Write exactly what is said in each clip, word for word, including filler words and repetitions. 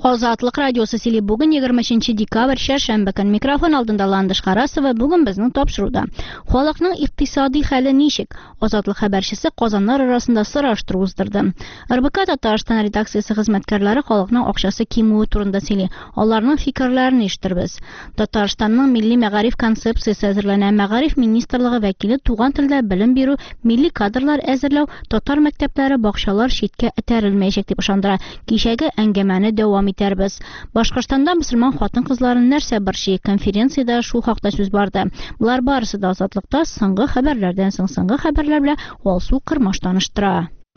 Ozatlık radyosu sili bugün yigirmanchi dekabr şerşembe gün mikrofon aldında Landish Qarasova bugün bizning topşiruda. Xalqning iqtisodiy hali nishik? Ozatlık haberchisi qozonlar arasında sorashtiruv uzdirdi. R B K Tatariston redaksiyasi xizmatkorlari xalqning oqshasi kemuvi turida sili. Onlarning fikrlarini eshittirmiz. Tataristonning milliy ma'arif konsepsiyasi hozirlanan Ma'arif ministrligi vakili tugan tilda bilim beru, milliy kadrlar azirlaw, tatar maktablari, bog'chalar chetga itarilmayacak deb ishondira. Kechagi angamani davom ettirmiz. Boshqirdistonda musulmon xotin-qizlarning narsa bir şey konferensiyada shu haqda so'z bordi. Bular barisi da ozodlikda so'nggi xabarlardan so'ng so'nggi xabarlar bilan Olsu Qirmosh tanishtira.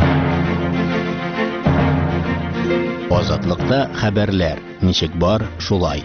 Ozodlikda xabarlar nechik bor shulay.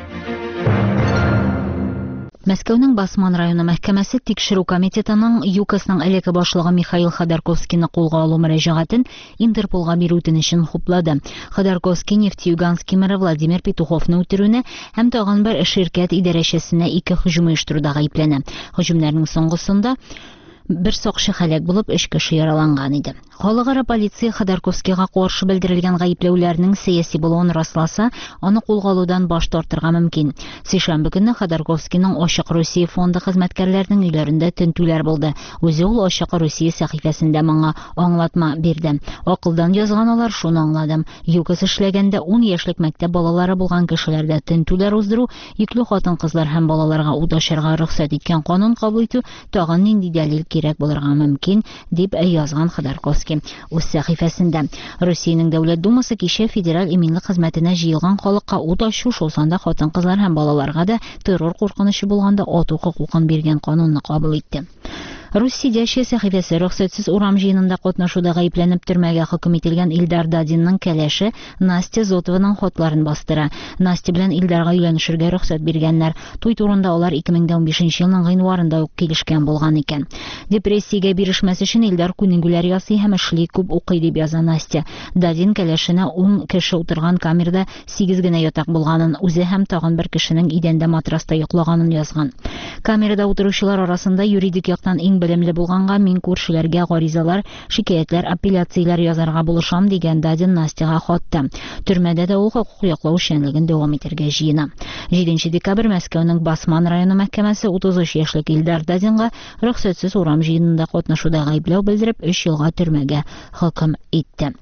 Мәскәүнең Басман районы мәхкәмәсе тикшерү комитетының ЮКОСның элекке башлыгы Михаил Ходорковскийны кулга алу мөрәҗәгатен Интерполга бирү үтенечен хуплады. Ходорковский Нефтеюганский мэры Владимир Петуховны үтерүне һәм тагын бер ширкәт идарәчесенә ике һөҗүм оештыруда гаепләнә. Һөҗүмнәрнең соңгысында bir сакчы халак булып өч кеше яраланган иде. Халыкара полиция Ходорковскийга каршы белдерелгән гаепләүләрнең сәяси булуын расласа, аны кулга алудан баш тартырга мөмкин. Сишәмбе көнне Ходорковскийның Ачык Россия фонды хезмәткәрләренең өйләрендә тентүләр булды. Үзе ул Ачык Россия сәхифәсендә моңа аңлатма бирде. Акылдан язган алар шуны аңладым. ЮКОС эшләгәндә ун яшьлек мәктәп балалары булган кешеләрдә тентүләр уздыру, йөкле хатын-кызлар һәм балаларга ут ачарга рөхсәт иткән канун кабул итү тагын нинди дәлил кирәк булырга мөмкин, дип язган Ходорковский үз сәхифәсендә. Россиянең Дәүләт Думасы кичә федераль иминлек хезмәтенә җыелган халыкка ут ачу, шул санда хатын-кызлар һәм балаларга да террор куркынычы булганда ату хукукын биргән канунны кабул итте. Русия дәшә сәхифәсе рөхсәтсез урам җыенында катнашуда гаепләнеп төрмәгә хөкем ителгән Илдар Дадинның кәләше Настя Зотованың хатларын бастыра. Настя белән Илдарга өйләнешергә рөхсәт биргәннәр. Туй турында алар ике мең унбишенче елның гыйнварында ук килешкән булган икән. Депрессиягә бирешмәс өчен Илдар күнегүләр ясый һәм эшли, күп укый дип яза Настя. Дадин кәләшенә ун кеше утырган камерада сигез генә ятак булганын, үзе һәм тагын бер кешенең идәндә матраста йоклаганын язган. Камерада утыручылар арасында юридик яктан иң белемле булганга мин күршеләргә гаризалар, шикаятләр, апелляцияләр язарга булышам дигән Дадин Настяга хатта. Төрмәдә дә ул хукук яклау эшчәнлеген дәвам итәргә җыена. җиденче декабрь Мәскәүнең Басман районы мәхкәмәсе утыз өч яшьлек Илдар Дадинга рөхсәтсез урам җыенында катнашуда гаепләү белдереп өч елга төрмәгә хөкем итте.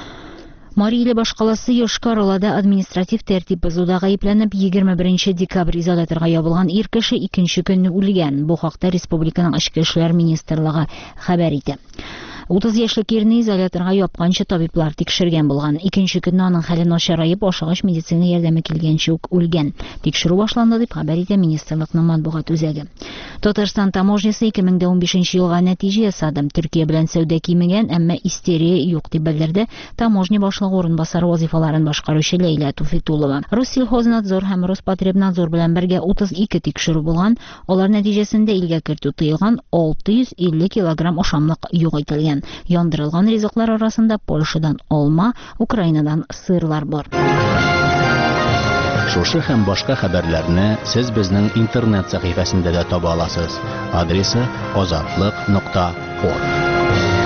Мариле башкаласы Йошкар-Олада административ тәртип бозуда гаепләнеп егерме беренче декабрь изоляторга ябылган ир кеше икенче көнне үлгән. Бу хакта республиканың Эчке эшләр министрлыгы хәбәр итә. утыз яшьлек ирне изоляторга япканчы табиблар тикшергән булган. Икенче көнне аның хәле начараеп, ашыгыч медицина ярдәме килгәнче үк үлгән. Тикшерү башланды дип хәбәр итә министрлыкның матбугат үзәге. Татарстан таможнясы ике мең унбишенче елга нәтиҗә ясады. Төркия белән сәүдә кимегән, әмма истерия юк дип белдерде таможня башлыгы орынбасары вазифаларын башкаручы Ләйлә Туфетулова. Россельхознадзор һәм Роспотребнадзор белән бергә утыз ике тикшерү булган. Алар нәтиҗәсендә илгә кертү тыелган алты йөз илле килограмм ашамлык юк ителгән. Яндырылган ризыклар арасында Польшадан алма, Украинадан сырлар бар. Шушы һәм башка хәбәрләрне сез безнең интернет сәхифәсендә дә таба аласыз. Адресы озатлык нокта орг.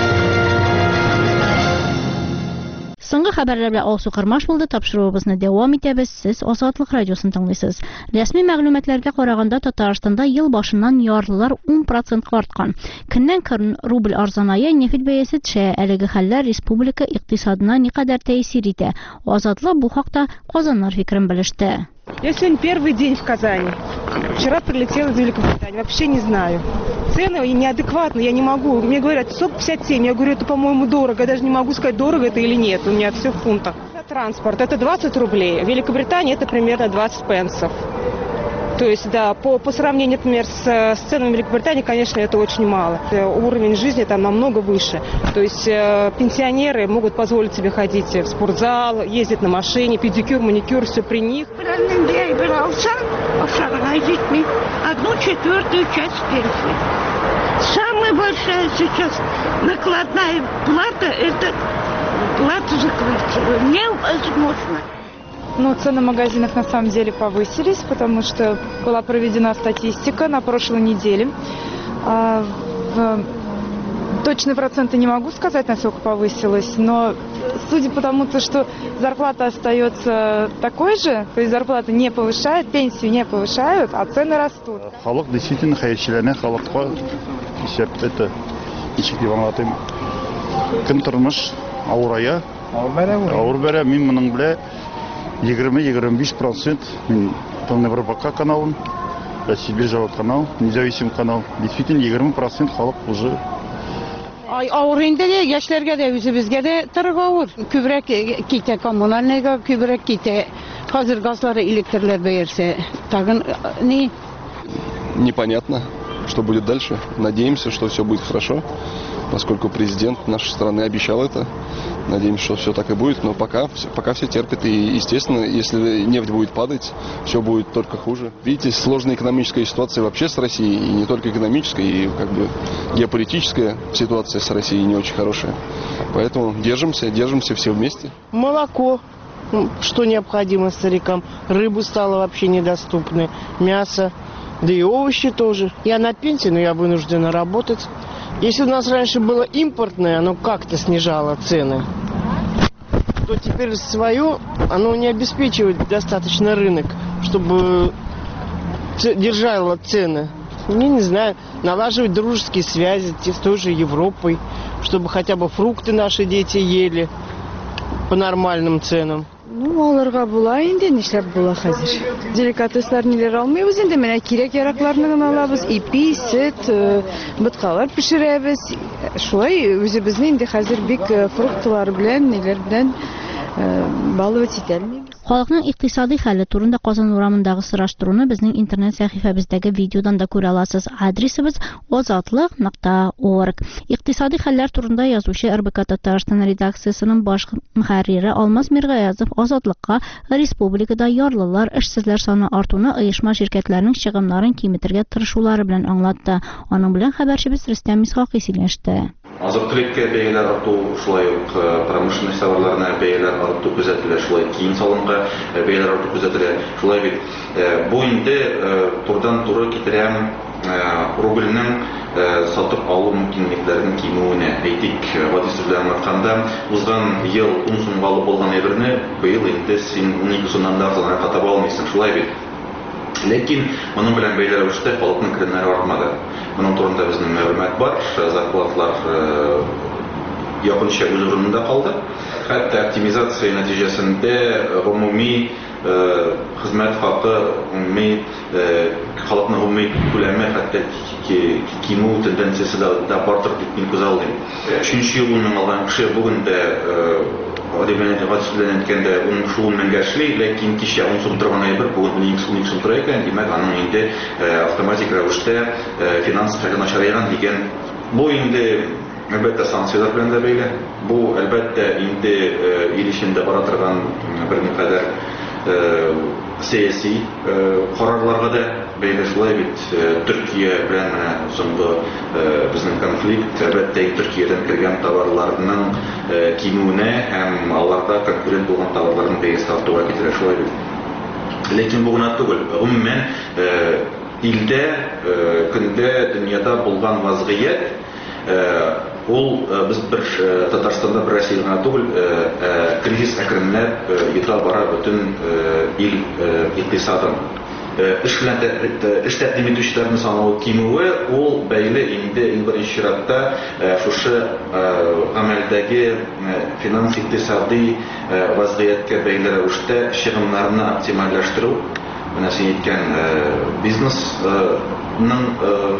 Соңгы хәбәрләр белән Олсу Кырмаш булды. Тапшыруыбызны дәвам итәбез. Сез Азатлык радиосын тыңлыйсыз. Рәсми мәгълүматларга караганда Татарстанда ел башыннан ярлылар ун процентка арткан. Көннән-көн рубль арзаная, нефт бәясе төшә. Әлеге хәлләр республика икътисадына никадәр тәэсир итә. Азатлык бу хакта казаннар фикерен белеште. Я сегодня первый день в Казани. Вчера прилетела из Великобритании. Вообще не знаю. Цены неадекватны, я не могу. Мне говорят сто пятьдесят семь. Я говорю, это, по-моему, дорого. Я даже не могу сказать, дорого это или нет. У меня все в фунтах. Транспорт это двадцать рублей. В Великобритании это примерно двадцать пенсов. То есть, да, по, по сравнению, например, с, с ценами Великобритании, конечно, это очень мало. Уровень жизни там намного выше. То есть э, пенсионеры могут позволить себе ходить в спортзал, ездить на машине, педикюр, маникюр, все при них. Одну четвертую часть пенсии. Самая большая сейчас накладная плата – это плата за квартиру. Невозможно. Ну, цены в магазинах на самом деле повысились, потому что была проведена статистика на прошлой неделе. А, в Точные проценты не могу сказать, насколько повысилось, но судя по тому, что зарплата остается такой же, то есть зарплата не повышает, пенсию не повышают, а цены растут. Халық действительно хәерчеләрне халыкка исәп это ничек дип аңлатыйм. Көн тормыш авырая. Авыр бәрә. Мин моның белән егерме-егерме биш процент мин Полный Европа каналым, Сибирь-Завод канал, независимый канал. Действительно егерме процент халык уже. Ay avır indi de yaşlarga da özümüzge de tırık avır. Kübrek kite kommunalnega, kübrek kite hazır gazları elektrikler verse. Tagın ne? Непонятно, что будет дальше. Надеемся, что все будет хорошо, поскольку президент нашей страны обещал это. Надеемся, что все так и будет, но пока, пока все терпят. И, естественно, если нефть будет падать, все будет только хуже. Видите, сложная экономическая ситуация вообще с Россией, и не только экономическая, и как бы геополитическая ситуация с Россией не очень хорошая. Поэтому держимся, держимся все вместе. Молоко, что необходимо старикам. Рыбу стало вообще недоступны, мясо, да и овощи тоже. Я на пенсии, но я вынуждена работать. Если у нас раньше было импортное, оно как-то снижало цены, то теперь свое, оно не обеспечивает достаточно рынок, чтобы держало цены. Я не знаю, налаживать дружеские связи с той же Европой, чтобы хотя бы фрукты наши дети ели по нормальным ценам. Ну, аларга була инде, нишләп була хәзер. Деликатеслар ниләр алмыйбыз инде, менә кирәк яракларны гына алабыз, ипи, сөт, боткалар пешерәбез. Шулай үзебезне инде хәзер бик фруктлар белән, ниләр белән балывать итә алмыйбыз. Халыкның икътисади хәле турында Казан урамындагы сораштыруны безнең интернет сәхифәбездәге видеодан да күрә аласыз. Адресыбыз озатлык нокта орг. Икътисади хәлләр турында язучы эр бэ ка Татарстан редакциясенең баш мөхәррире Алмаз Миргаязов азатлыкка республикада ярлылар, эшсезләр саны артуны, оешма şirketләрнең чыгымнарын киметергә тырышулары белән аңлатты. Аның белән хәбәрчебез Рөстәм Мисхакый сөйләште. Азык-төлеккә бәяләр арту, шулай ук промышленность товарларына бәяләр арту күзәтелә, шулай кием салымга бәяләр арту күзәтелә. Шулай бит бу инде турдан туры китерәм рубльнең сатып алу мөмкинлекләренең кимүенә. Әйтик, гади белән атканда, узган ел ун сумга алып булган әйберне быел инде син ун ике сумнан да арзанрак атап алмыйсың. Шулай бит. Ләкин моның белән бәяләр үсте, халыкның керемнәре артмады. Моның турында безнең мәгълүмат бар, зарплатлар якынча үз урынында калды. Хәтта оптимизация нәтиҗәсендә гомуми хезмәт хакы, гомуми халыкның гомуми күләме хәтта кимү тенденциясе дә бардыр дип мин күз алдым. Өченче елның алган кеше бүген дә Адемәне ватсызләнә әйткәндә ун шул меңгә эшли, ләкин кичә ун сум торган әйбер бүген ун ике сум тора икән, димәк аның инде автоматик рәвештә финанс хәле начарайган дигән. Бу инде әлбәттә санкциялар белән дә бәйле. Бу әлбәттә инде ил эчендә бара торган берникадәр сәяси карарларга да бәйле. Шулай бит Төркия белән менә соңгы безнең конфликт әлбәттә Төркиядән кергән товарларның кимүенә һәм аларда конкурент булган товарларның бәясе артуга китерә. Шулай бит. Ләкин бу гына түгел. Гомумән илдә көндә дөньяда булган вазгыять ул без бер Татарстанда бер Россия гына түгел, кризис әкренләп йота бара бөтен ил икътисадын. Эш белән эш тәкъдим итүчеләрнең саны кимүе, ул бәйле инде иң беренче чиратта шушы гамәлдәге финанс икътисади вазгыятькә бәйле рәвештә чыгымнарны оптимальләштерү, менә син әйткән бизнесның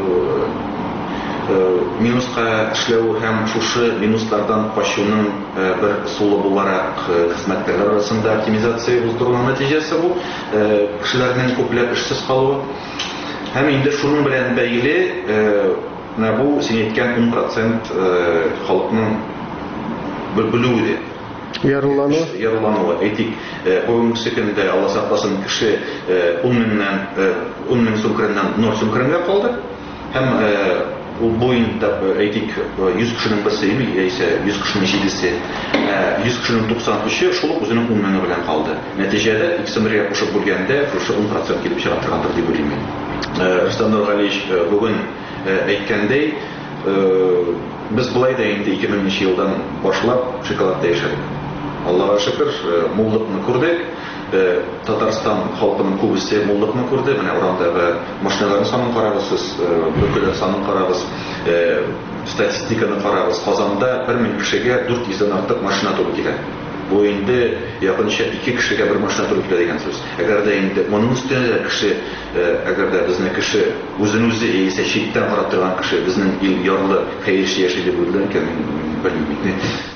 минуска эшләү һәм шушы минуслардан качуның бер сулы буларак хезмәткәрләр арасында оптимизация уздыруның нәтиҗәсе бу. Кешеләрнең күпләп эшсез калуы. Һәм инде шуның белән бәйле менә бу син әйткән ун процент халыкның белүе. Ярылануы. Ярылануы. Әйтик, бүгенге көндә Алла сакласын кеше ун мең сум креннән ноль сум кренга калды. Һәм ул буенда әйтик йөз кешенең берсе яисә йөз кешенең җидесе, йөз кешенең туксан өче шул үзенең ун меңе белән калды. Нәтиҗәдә икесенә кушып бүлгәндә шушы ун процент килеп чыга торгандыр дип уйлыйм. Рөстәм Нургалиевич бүген әйткәндәй, Без булай да инде ике меңенче елдан башлап шоколадта яшәдек. Аллаға шөкер, муллыкны күрдек. Татарстан халкының күбесе муллыкны күрде. Менә урамдагы машиналарның санын карагыз, бүкеләр санын карагыз, статистиканы карагыз. Казанда бер мең кешегә дүрт йөздән артык машина туры килә. Бу инде якынча ике кешегә бер машина туры килә дигән сүз. Әгәр дә инде моның өстенә кеше, әгәр дә безнең кеше үзен үзе яисә читтән карап торган кеше безнең ил ярлы хәерче яши дип уйлыйм икән, белмим.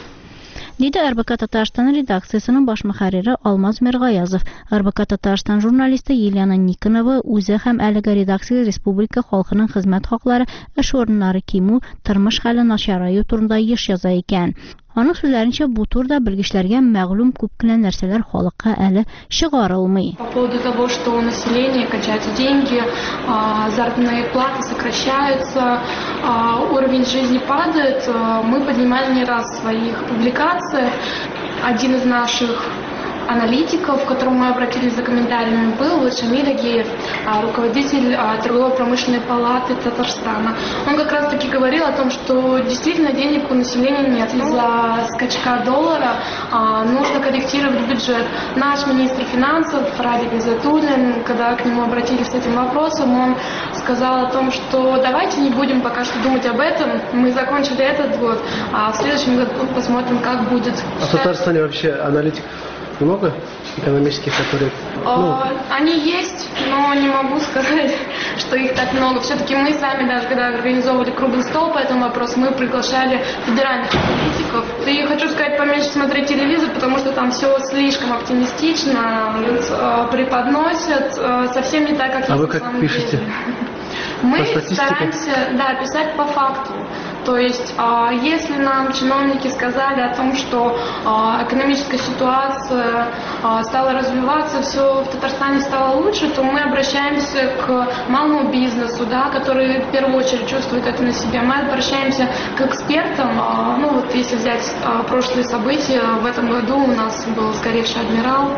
Диде эр бэ ка Татарстан редакциясының баш мөхәррире Алмаз Миргаязов. эр бэ ка Татарстан журналисты Елена Никонова үзе һәм әлеге редакция республика халкының хезмәт хаклары, эш урыннары кимү, тормыш хәле начараю турында еш яза икән. Аның сүзләренчә, бу турда белгечләргә мәгълүм күп кенә нәрсәләр халыкка әле чыгарылмый. По поводу того, что у населения качаются деньги, заработные платы сокращаются, уровень жизни падает, мы поднимали не раз в своих публикациях. Один из наших аналитиков, к которому мы обратились за комментариями, был Шамиль Агеев, руководитель торгово-промышленной палаты Татарстана. Он как раз таки говорил о том, что действительно денег у населения нет. Из-за скачка доллара нужно корректировать бюджет. Наш министр финансов Радик Изатуллин, когда к нему обратились с этим вопросом, он сказал о том, что давайте не будем пока что думать об этом. Мы закончили этот год, а в следующем году посмотрим, как будет. А в Татарстане вообще аналитиков много экономических, которые... Ну... Они есть, но не могу сказать, что их так много. Все-таки мы сами, даже когда организовывали круглый стол по этому вопросу, мы приглашали федеральных аналитиков. И хочу сказать, поменьше смотреть телевизор, потому что там все слишком оптимистично преподносят, совсем не так, как а вы как пишете? Мы стараемся, да, писать по факту. То есть, если нам чиновники сказали о том, что экономическая ситуация стала развиваться, все в Татарстане стало лучше, то мы обращаемся к малому бизнесу, да, который в первую очередь чувствует это на себе. Мы обращаемся к экспертам. Ну вот если взять прошлые события, в этом году у нас был сгоревший «Адмирал».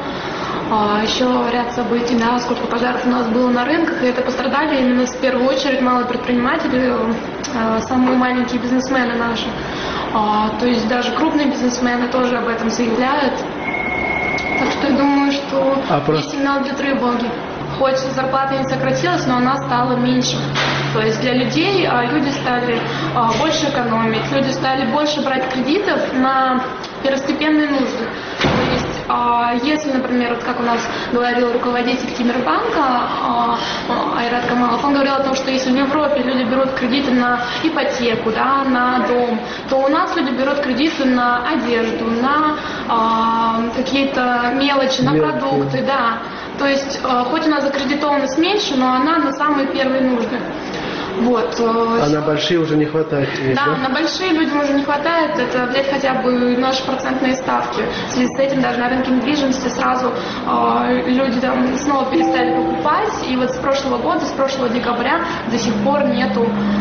Еще ряд событий, да, сколько пожаров у нас было на рынках, и это пострадали именно в первую очередь малые предприниматели, самые маленькие бизнесмены наши. То есть даже крупные бизнесмены тоже об этом заявляют. Так что я думаю, что а есть просто... сигнал для тревоги. Хоть зарплата не сократилась, но она стала меньше. То есть для людей люди стали больше экономить, люди стали больше брать кредитов на первостепенные нужды. То есть, если, например, вот как у нас говорил руководитель Тимирбанка Айрат Камалов, он говорил о том, что если в Европе люди берут кредиты на ипотеку, да, на дом, то у нас люди берут кредиты на одежду, на какие-то мелочи, на продукты, да. То есть, хоть у нас закредитованность меньше, но она на самые первые нужды. Вот. А на большие уже не хватает? Есть, да, да, на большие людям уже не хватает. Это взять хотя бы наши процентные ставки. В связи с этим даже на рынке недвижимости сразу э, люди там снова перестали покупать. И вот с прошлого года, с прошлого декабря до сих пор нету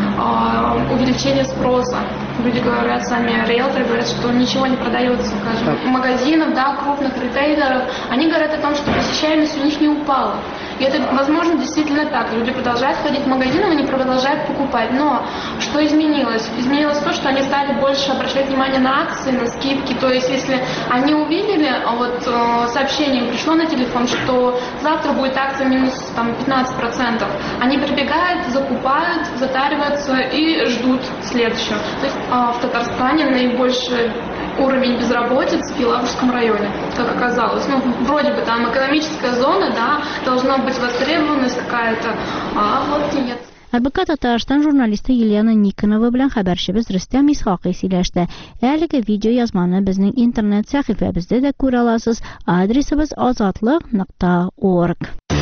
э, увеличения спроса. Люди говорят, сами риэлторы говорят, что ничего не продается, скажем, а. магазинов, да, крупных ритейлеров. Они говорят о том, что посещаемость у них не упала. И это, возможно, действительно так. Люди продолжают ходить в магазины, они продолжают покупать. Но что изменилось? Изменилось то, что они стали больше обращать внимание на акции, на скидки. То есть, если они увидели, вот сообщение пришло на телефон, что завтра будет акция минус там, пятнадцать процентов, они прибегают, закупают, затариваются и ждут следующего. То есть в Татарстане наибольший уровень безработицы в Елабужском районе, как оказалось. Ну, вроде бы там экономическая зона, да, должна быть востребованность какая-то, а вот нет. эр бэ ка Татарстан журналисты Елена Никонова белән хәбәрчебез Рөстәм Исхакый сөйләште. Әлеге видео язманы безнең интернет сәхифәбездә дә күрә аласыз. Адресыбыз азатлык нокта орг.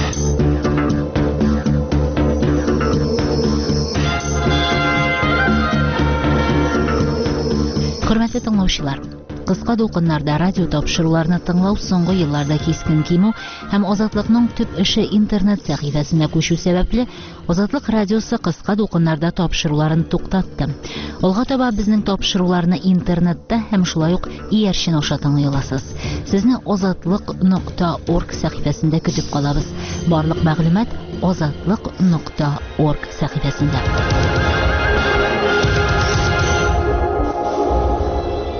Хөрмәтле тыңлаучылар, кыска дулкыннарда радио тапшыруларны тыңлау соңгы елларда кискен кимү һәм Азатлыкның төп эше интернет сәхифәсенә күчү сәбәпле Азатлык радиосы кыска дулкыннарда тапшыруларын туктатты. Алга таба безнең тапшыруларны интернетта һәм шулай ук иярчен аша тыңлый аласыз. Сезне азатлык нокта орг сәхифәсендә көтеп калабыз. Барлык мәгълүмат азатлык нокта орг сәхифәсендә.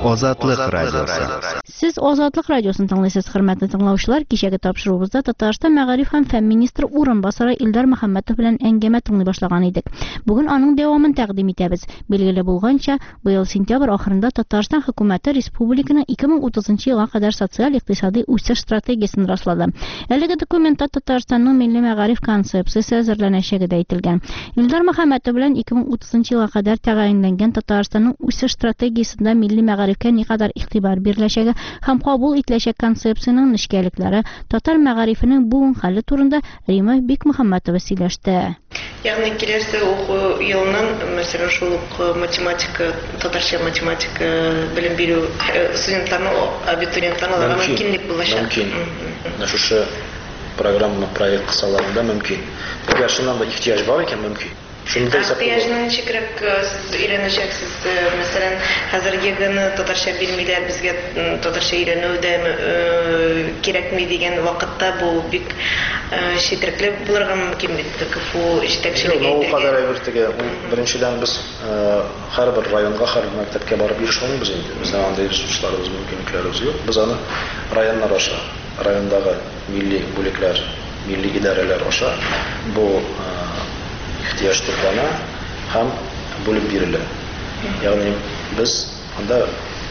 Озатлык радиосы. Siz Ozodlik radiosunu dinləyirсез, hörmətli dinləyicilər. Kişəki tapşırığımızda Tataristan Məğarif һәм Fən Ministri Урынбасары Ildar Məxəmmədov белән әңгәмә тыңлый башлаган идек. Бүген аның дәвамын тәкъдим итәбез. Билгеле булганча, быел сентябрь ахырында Татарстан хөкүмәте республиканың ике мең утызынчы елга кадәр социаль-икътисади үсеш стратегиясын раслады. Әлеге документта Татарстанның милли мәгариф концепциясе әзерләнәчәге дә әйтелгән. Ildar Məxəmmədov белән ике мең утызынчы елга кадәр тәгаенләнгән Татарстанның үсеш стратегиясында милли мәгарифкә никадәр игътибар биреләчәге һәм кабул ителәчәк концепциянең нечкәлекләре, татар мәгарифенең буын хәле турында Рима Бикмөхәммәтова сөйләште. Ягъни киләсе уку елның, мәсәлән, шул ук математика, татарча математика белем бирү студентларның, абитуриентларның мөмкинлек булачак. Мөмкин. Шушы программа проект кысаларында мөмкин. Әгәр шуннан да ихтияҗ бар икән, мөмкин. Ихтияҗның ничегрәк сез өйрәнәчәксез? Мәсәлән, хәзерге генә татарча белмиләр, безгә татарча өйрәнү дә кирәкми дигән вакытта бу бик четерекле булырга мөмкин бит. КФУ җитәкчелеге әйтә. Ул кадәр әйбертегә, беренчедән без һәрбер районга, һәр мәктәпкә барып ирешмәйбез инде. Бездә андый ресурсларыбыз, мөмкинлекләребез юк. Без аны районнар аша, райондагы милли бүлекләр, милли идарәләр аша бу ихтияҗ туплана һәм бүлеп бирелә. Ягъни без анда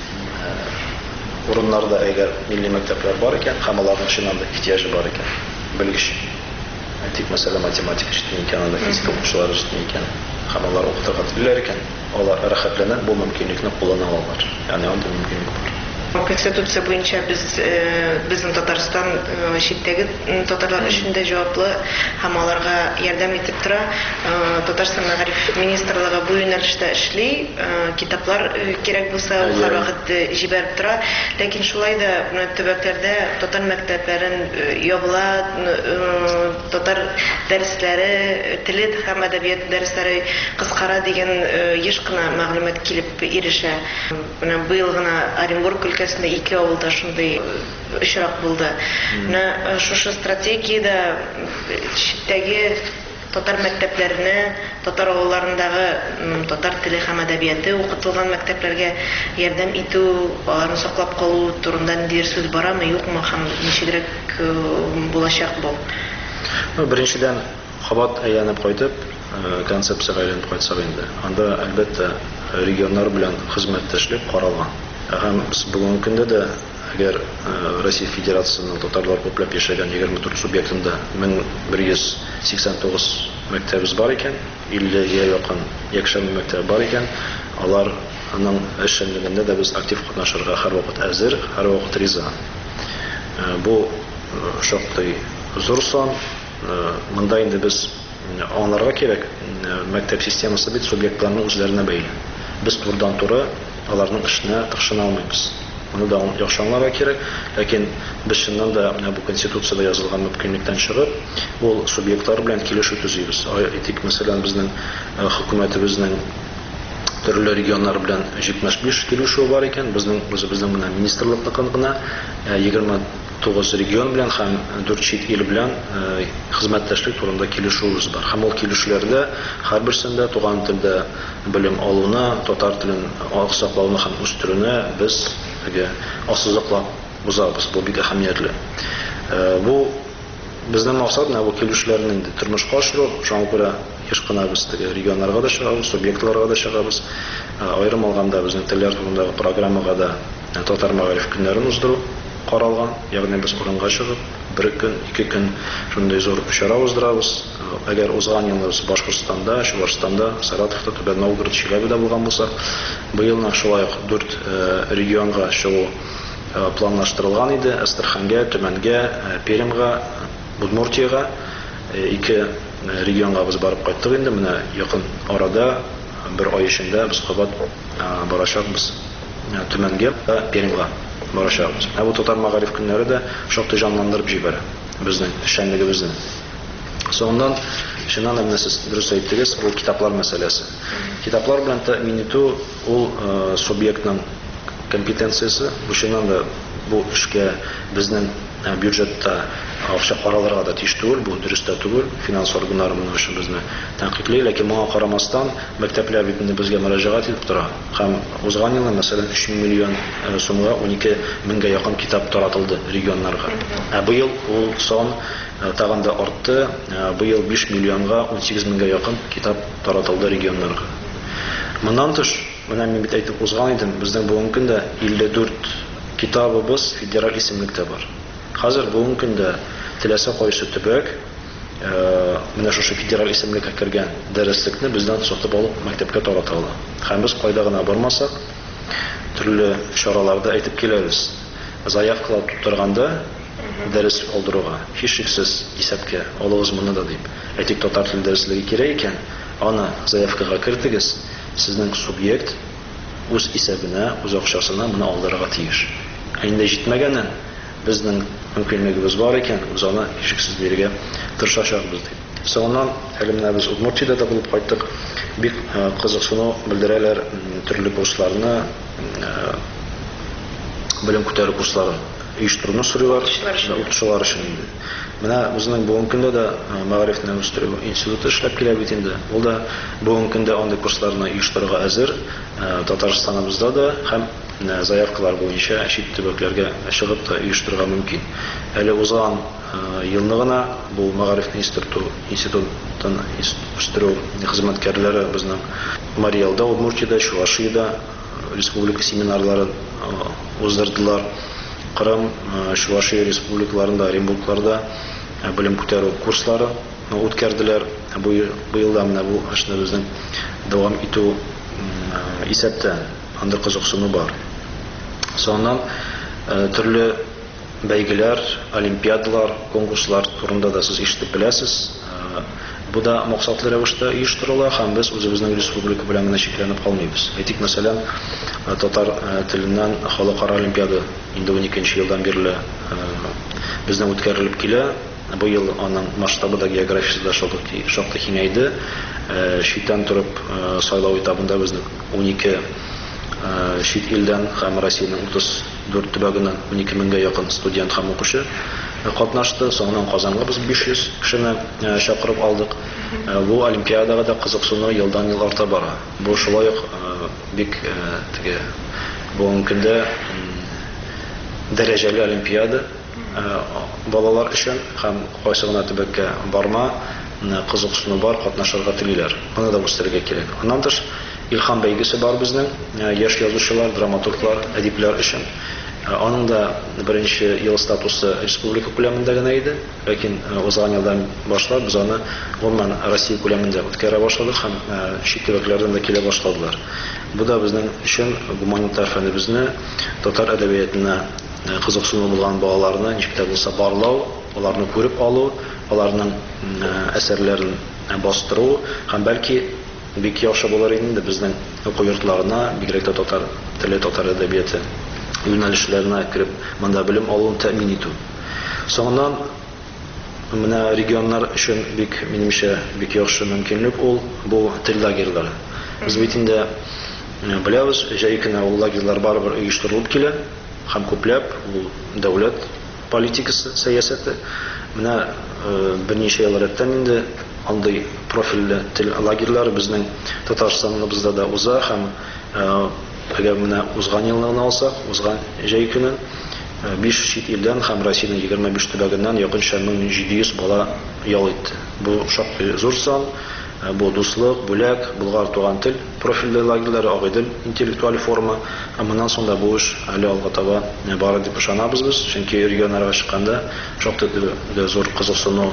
урыннарда әгәр милли мәктәпләр бар икән, һәм аларның чыннан да ихтияҗы бар икән, белгеч, тик мәсәлә математика җитми икән, анда физика укучылары җитми икән, һәм алар укытырга теләр икән, алар рәхәтләнеп бу мөмкинлекне куллана алалар. Ягъни андый мөмкинлек бар. Конституция буенча без безнең Татарстан читтәге татарлар өчен дә җаваплы һәм аларга ярдәм итеп тора. Татарстан мәгариф министрлыгы бу юнәлештә эшли, китаплар кирәк булса һәр вакыт җибәреп тора. Ләкин шулай да төбәкләрдә татар мәктәпләрен ябыла, татар дәресләре, теле һәм әдәбият дәресләре кыскара дигән еш кына мәгълүмат килеп ирешә. Менә быел гына Оренбург өлкәсендә ике авылда шундый очрак булды. Менә шушы стратегиядә читтәге татар мәктәпләренә, татар авылларындагы татар теле һәм әдәбияты укытылган мәктәпләргә ярдәм итү, аларны саклап калу турында нидер сүз барамы, юкмы һәм ничегрәк булачак бу? Беренчедән, кабат әйләнеп кайтып, концепциягә әйләнеп кайтсак инде. Анда әлбәттә регионнар белән хезмәттәшлек каралган. Һәм без бүгенге көндә дә әгәр Россия Федерациясының татарлар күпләп яшәгән егерме дүрт субъектында мең бер йөз сиксән тугыз мәктәбез бар икән, иллегә якын якшәмбе мәктәбе бар икән, аларның эшчәнлегендә дә без актив катнашырга һәрвакыт әзер, һәрвакыт риза. Бу шактый зур сан. Монда инде без аңларга кирәк, мәктәп системасы бит субъектларның үзләренә бәйле. Без турыдан-туры аларның эшенә тыкшына алмыйбыз. Моны да яхшы аңларга кирәк, ләкин без чыннан да бу конституциядә язылган мөмкинлектән чыгып, ул субъектлар белән килешү төзибез. Әйтик, мәсәлән, безнең хөкүмәтебезнең төрле регионнар белән җитмеш биш килешү бар икән, безнең үзебезнең менә министрлыкның гына егерме тугыз регион белән һәм дүрт чит ил белән хезмәттәшлек турында килешүбез бар. Һәм ул килешүләрдә һәрберсендә туган телдә белем алуны, татар телен саклауны һәм үстерүне без ассызыклап узабыз. Бу бик әһәмиятле. Бу безнең максат менә бу килешүләрне тормышка ашыру. Шуңа күрә еш кына без регионнарга да чыгабыз, субъектларга да чыгабыз. Аерым алганда безнең телләр турындагы программага да татар мәгариф көннәрен уздыру каралган. Ягъни без урынга чыгып, бер көн, ике көн шундый зур чара уздырабыз. Әгәр узган елны Башкортстанда, Чувашстанда, Саратовта, Түбән Новгород, Чиләбедә булган булса, быелны шулай ук дүрт регионга чыгу планлаштырылган иде. Астраханьга, Төмәнгә, Пермьгә, Удмуртиягә, ике регионга без барып кайттык инде. Менә якын арада бер ай эчендә без кабат барачакбыз Төмәнгә, Пермьгә барачакбыз. Бу татар мәгариф көннәре дә шактый җанландырып җибәрә безнең эшчәнлегебезне. Соңыннан, шуннан да сез дөрес әйттегез, бу китаплар мәсьәләсе. Китаплар белән тәэмин итү ул субъектның компетенциясе. Бу шуннан да бу эшкә безнең бюджетта акча каралырга да тиеш түгел, бу дөрес тә түгел, финанс органнары моның өчен безне тәнкыйтьли, ләкин моңа карамастан мәктәпләр бит инде безгә мөрәҗәгать итеп тора. Һәм узган елны, мәсәлән, өч миллион сумга он ике меңгә якын китап таратылды регионнарга. Ә быел ул сан тагын да артты. Быел биш миллионга он сигез меңгә якын китап таратылды регионнарга. Моннан тыш, менә мин бит әйтеп узган идем, безнең бүгенге көндә илле дүрт китабыбыз федераль исемлектә бар. Хәзер бүгенге көндә теләсә кайсы төбәк менә шушы федераль исемлеккә кергән дәреслекне бездән сатып алып мәктәпкә тарата ала. Һәм без кайда гына бармасак, төрле чараларда әйтеп киләбез. Заявкалар тутырганда дәрес алдыруга һичшиксез исәпкә алыгыз моны да дип. Әйтик, татар теле дәреслеге кирәк икән, аны заявкага кертегез. Сезнең субъект үз исәбенә, үз акчасына моны алдырырга тиеш. Инде җитмәгәннән безнең мөмкинлегебез бар икән, без аны һичшиксез бирергә тырышачакбыз дип. Соңыннан әле менә без Удмуртиядә дә булып кайттык. Бик кызыксыну белдерәләр төрле курсларны, белем күтәрү курсларын оештыруны сорыйлар, укытучылар өчен инде. Менә безнең бүгенге көндә дә Мәгарифне үстерү институты эшләп килә бит инде. Ул да бүгенге көндә андый курсларны оештырырга әзер. Татарстаныбызда да һәм заявкалар буенча чит төбәкләргә чыгып та оештырырга мөмкин. Әле узган елны гына бу Мәгарифне институтын үстерү хезмәткәрләре безнең Мариэлда, Удмуртиядә, Чувашиядә республика семинарларын уздырдылар. Кырым, Чувашия республикаларында, Оренбургларда белем күтәрү курслары үткәрделәр. Бу елда менә бу эшне безнең дәвам итү исәптә андыр кызыксыну бар. Соңыннан төрле бәйгеләр, олимпиадалар, конкурслар турында да сез ишетеп беләсез. Бу да максатлы рәвештә оештырыла һәм без үзебезнең республика белән генә чикләнеп калмыйбыз. Әйтик, мәсәлән, татар теленнән халыкара олимпиада инде он икенче елдан бирле безнең үткәрелеп килә. Бу ел аның масштабы да географиясы да шактый киңәйде. Читтән торып сайлау этабында безнең он ике чит илдән һәм Россиянең утыз дүрт төбәгеннән он ике меңгә якын студент һәм укучы катнашты. Соңыннан Казанга без биш йөз кешене чакырып алдык. Бу олимпиадага да кызыксыну елдан ел арта бара. Бу шулай ук бик теге бүгенге көндә дәрәҗәле олимпиада балалар өчен һәм кайсы гына төбәккә барма кызыксыну бар, катнашырга телиләр. Моны да үстерергә кирәк. Аннан тыш Илһам бәйгесе бар безнең, яшь язучылар, драматурглар, әдипләр өчен. Аның да беренче ел статусы республика күләмендә генә иде, ләкин узган елдан башлап без аны гомумән Россия күләмендә үткәрә башладык һәм чит төбәкләрдән дә килә башладылар. Бу да безнең өчен гуманитар фәнебезне, татар әдәбиятына кызыксыну булган балаларны ничек тә булса барлау, аларны күреп алу, аларның әсәрләрен бастыру һәм бәлки бик яхшы булыр инде безнең уку йортларына, бигрәк тә татар теле, татар әдәбияты юнәлешләренә кереп, монда белем алуын тәэмин итү. Соңыннан менә регионнар өчен бик минемчә бик яхшы мөмкинлек ул бу тел лагерьлары. Без бит инде беләбез, җәй көне ул лагерьлар барыбер оештырылып килә һәм күпләп ул дәүләт политикасы, сәясәте. Менә берничә ел рәттән инде андый профильле тел лагерьлары безнең Татарстаныбызда да уза һәм әгәр менә узган елны алсак, узган җәй көнен биш чит илдән һәм Россиянең егерме биш төбәгеннән якынча мең җиде йөз бала ял итте. Бу шактый зур сан. Бу дуслык, бүләк, Болгар туган тел профильле лагерьлары, Агыйдел интеллектуаль форма. Моннан соң да бу эш әле алга таба бары дип ышанабыз без, чөнки регионнарга чыкканда шактый зур кызыксыну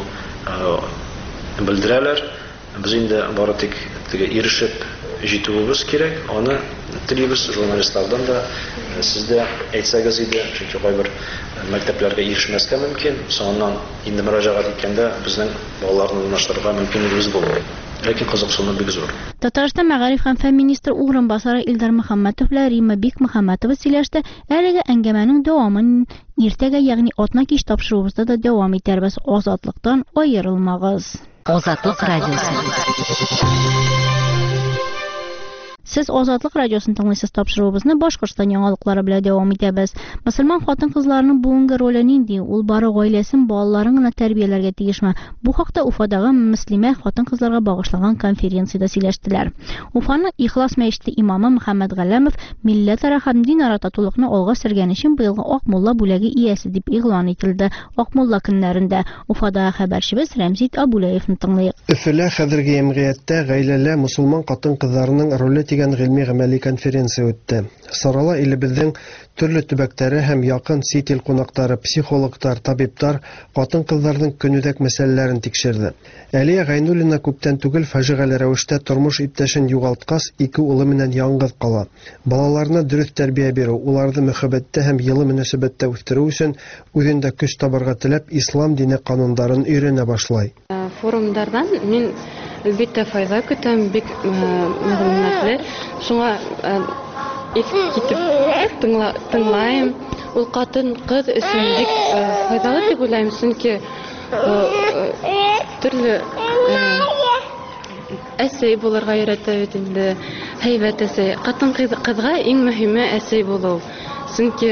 белдерәләр. Без инде бары тик теге ирешеп җитүебез кирәк. Аны телибез журналистлардан да сездә әйтсәгез иде, чөнки кайбер мәктәпләргә ирешмәскә мөмкин. Соңыннан инде мөрәҗәгать иткәндә безнең балаларны урнаштырырга мөмкинлегебез булмый. Ләкин кызыксыну бик зур. Татарстан мәгариф һәм фән министры урынбасары Илдар Мөхәммәтов белән Римма Бик Мөхәммәтова сөйләште. Әлеге әңгәмәнең дәвамын иртәгә, ягъни атна кич тапшыруыбызда да дәвам итәрбез. Азатлыктан аерылмагыз. Азатлык радиосы. Siz Ozodlik radioсын тыңлыйсыз, тапшыруыбызны Башкортстан яңалыклары белән дәвам итәбез. Мөселман хатын-кызларның бүгенге роле нинди? Ул бары гаиләсен, балаларын гына тәрбияләргә тиешме? Бу хакта Уфадагы мөслимә хатын-кызларга багышланган конференцияда сөйләштеләр. Уфаның Ихлас мәчете имамы Мөхәммәд Галләмов милләтара һәм динара татулыкны алга сөргән өчен быелгы Акмулла бүләге иясе дип игълан ителде. Акмулла көннәрендә Уфадагы хәбәрчебез Рәмзит Абулаевны тыңлыйк. Өфөлә хәзерге җәмгыятьтә гаиләле мусулман хатын-кызларның роле дигән гыйльми-гамәли конференция үтте. Сарала илебезнең төрле төбәктәре һәм якын сит ил кунаклары, психологлар, табиблар хатын-кызларның көнүзәк мәсьәләләрен тикшерде. Әлия Гайнуллина күптән түгел фаҗигале рәвештә тормыш иптәшен югалткас, ике улы менән яңгыз кала. Балаларына дөрес тәрбия бирү, уларны мөхәббәттә һәм йылы мөнәсәбәттә үстерү өчен үзендә көч табарга теләп, ислам дине кануннарын өйрәнә башлай. Форумнардан мин әлбәттә файда көтәм, бик мәгълүматлы. Шуңа китеп тыңлайым. Ул катын-кыз өчен бик файдалы дип уйлыйм, чөнки төрле әсәй булырга өйрәтә бит инде. Һәйбәт әсәй. Катын-кызга иң мөһиме әсәй булу. Чөнки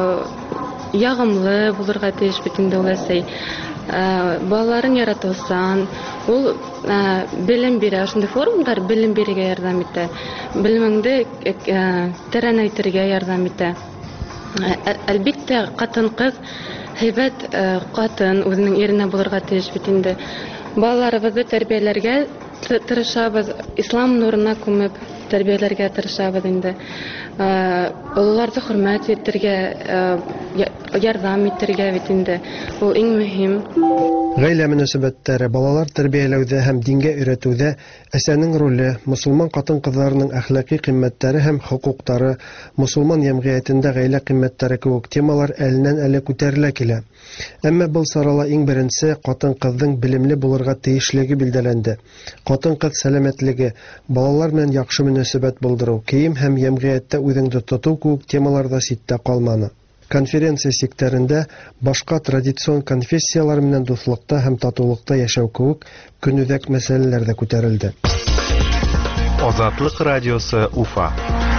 ягымлы булырга тиеш бит инде ул әсәй. Балаларын яратылсан, ул белем бирә, шундый форумдар белем бирергә ярдәм итә. Белемеңне тәрәнәйтергә ярдәм итә. Әлбәттә, катын-кыз һәйбәт катын үзенең иренә булырга тиеш бит инде. Балаларыбызны тәрбияләргә тырышабыз, ислам нурына күмеп тәрбияләргә тырышабыз инде. Олыларны хөрмәт итәргә, ярдәм итәргә бит инде. Ул иң мөһим. Гаилә мөнәсәбәтләре, балалар тәрбияләүдә һәм дингә өйрәтүдә әсәнең роле, мусулман хатын-кызларның әхлакый кыйммәтләре һәм хукуклары, мусулман җәмгыятендә гаилә кыйммәтләре кебек темалар әленнән-әле күтәрелә килә. Әмма был сарала иң беренче хатын-кызның белемле булырга тиешлеге билдәләнде. Хатын-кыз сәламәтлеге, балалар белән яхшы мөнәсәбәт булдыру, кием һәм җәмгыятьтә үзеңне тоту кебек темаларда ситтә калманы. Конференция секторында башка традицион конфессиялар менән дуслыкта һәм татулыкта яшәү кебек көнүзәк мәсьәләләр дә күтәрелде. Озатлык радиосы Уфа.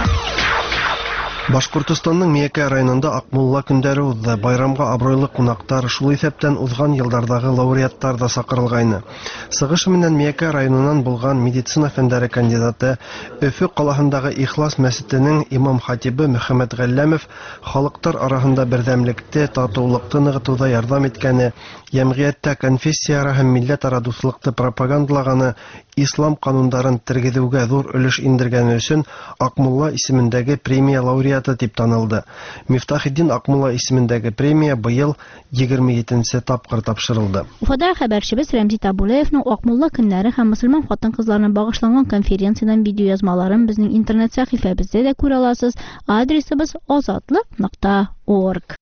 Башкортстанның Миякә районында Акмулла көндәре узды. Байрамга абруйлы кунактар, шул исәптән узган еллардагы лауреаттар да сакырылгайны. Сыгыш менән Миякә районыннан булган медицина фәннәре кандидаты, Өфө каласындагы Ихлас мәчетенең имам-хатибы Мөхәммәд Галләмов халыктар арасында бердәмлекте, татулыкны ныгытуда ярдәм иткәне, җәмгыятьтә конфессияара һәм милләтара дуслыкны пропагандалаганы, ислам кануннарын тергезүгә зур өлеш индергәне өчен Акмулла исемендәге премия лауреаты дип танылды. Мифтахиддин Акмулла исемендәге премия быел егерме җиденче тапкыр тапшырылды. Уфада хәбәрчебез Рәмзит Абулаевның Акмулла көннәре һәм мөселман хатын-кызларына багышланган конференциядан видеоязмаларын безнең интернет сәхифәбездә дә күрә аласыз. Адресыбыз озатлык нокта орг.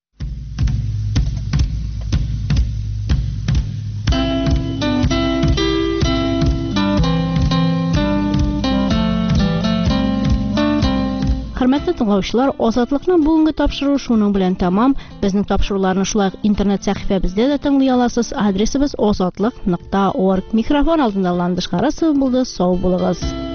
Хөрмәтле тыңлаучылар, Азатлыкның бүгенге тапшыруы шуның белән тәмам. Безнең тапшыруларны шулай интернет сәхифәбездә дә тыңлый аласыз. Адресыбыз озатлык нокта орг. Микрофон алдында Ландыш Карасов булды. Сау булыгыз.